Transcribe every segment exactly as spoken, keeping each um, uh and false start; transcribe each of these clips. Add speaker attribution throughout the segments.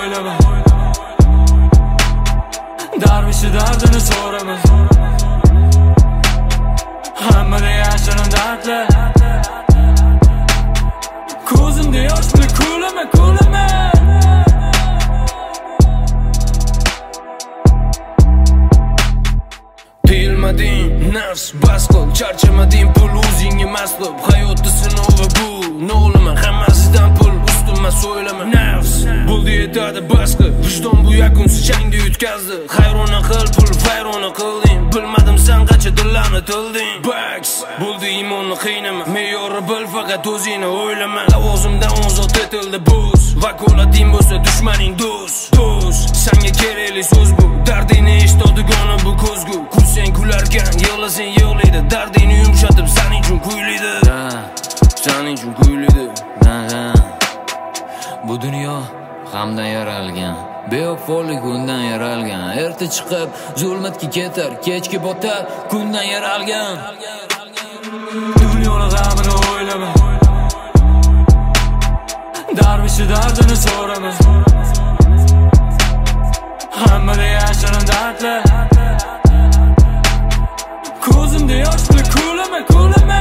Speaker 1: o'ylama. Darvishi dardini so'rama. Hammada yashirin dardlar. Ko'zimda yoshni kulama, kulama.
Speaker 2: Tiyilmading nafs bas qil, charchamading pul o'zingga maslub. Hayotda sinovi bu, no'lama hammasidan pul ustimma so'ylama. Nafs bo'ldi yetadi bas qil, vijdon bu yakunsiz jangda yutkazdi. Hayrona qil pul vayrona qilding, bilmadim sen qancha dillarni tilding. Bax bo'ldi iymonni qiynama, me'yori bil faqat o'zingni o'ylama. Lavozimdan ozod etildi buz, vakolating bo'lsa dushmaning do'st. Do'st senga kerakli so'z bu, dardingni eshitadigan bu ko'zgu. Kulsang kularkan, yig'lasang yig'laydi, dardingni yumshatib sening uchun kuylaydi. Sening uchun kuylaydi.
Speaker 3: Bu dunyo g'amdan yaralgan, bevafolik undan yaralgan. Erta chiqib zulmatga ketar, kechki botar, kundan yaralgan.
Speaker 1: Dunyoni g'amini o'ylama. Darvishi dardini so'rama. Hammada yashirin dardlar. Ko'zimda yoshni kulama, kulama.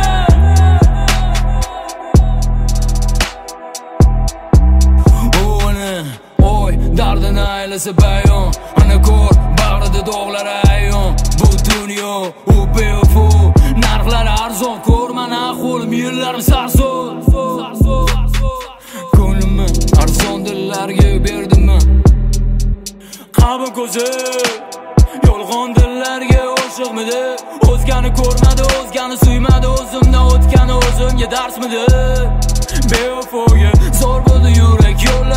Speaker 3: Oy, dardini aylasa bayon, ana ko'r bag'rida dog'lar ayon. Bu dunyo u bevafo, narxlar arzon, ko'rman ahvolim, yillarim sarson. Ko'nglimni arzon dillarga berdimmi? Qalbim ko'zi yolg'on dillarga oshiqmidi? O'zgani ko'rmadi, o'zgani suymadi, o'zimdan o'tgani o'zimga darsmidi? Bevafoga zor bo'ldi yurak yo'llar.